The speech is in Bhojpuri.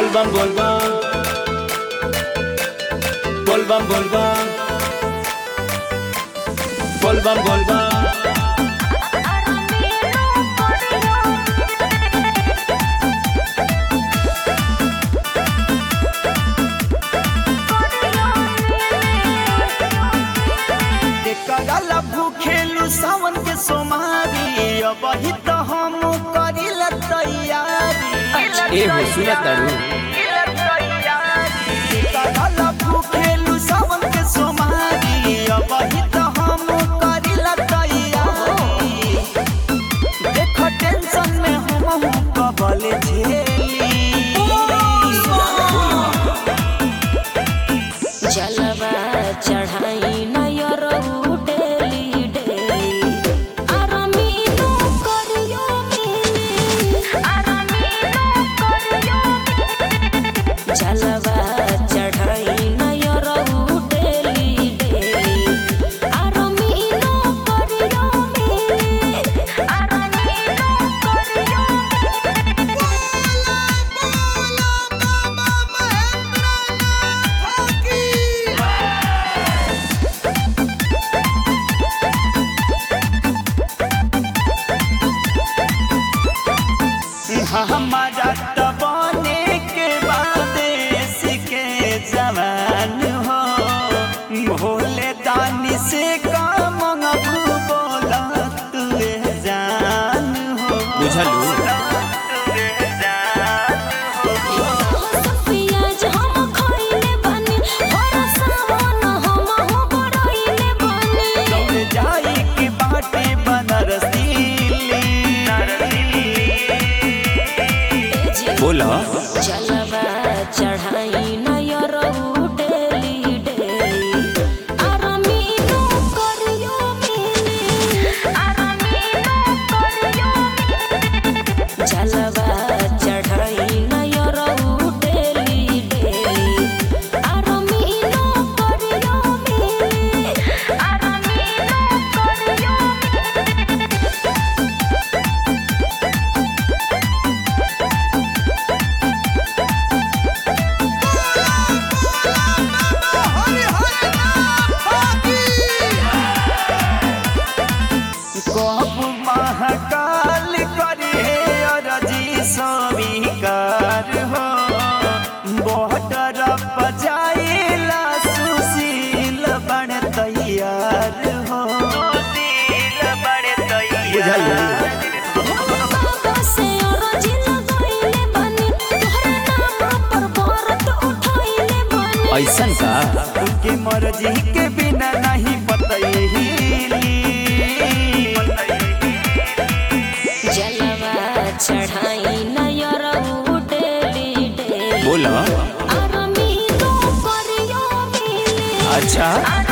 Volvan, volvan. Volvan, volvan. Volvan, volvan. भूखेलू सावन के सोमारी अब ही तो हम करिल तैयारी सुना तारू भूखेलू सावन के सोमारी अब ही तो हम करिल तैयारी देख टेंशन में हम कबल झेली जलवा चढ़ाई नयर हमारा बने के बाद के जवान हो भोले दानी से काम बोला तुए जान हो बुझलू जाई के बाटे बनारसी बोला जलवा चढ़ाई नयर डेली डेली आरामीनो करियो जलवा चढ़ाई नयर डेली डेली आरामीनो करियो महाकाल करे अरजी स्वीकार हो बॉर्डर बजाइला सुशील बन तैयार हो ऐसन का उनकी मर्जी के बिना नहीं पतही जलवा चढ़ाई नयर डेली डेली बोला आरामीनो करियो अच्छा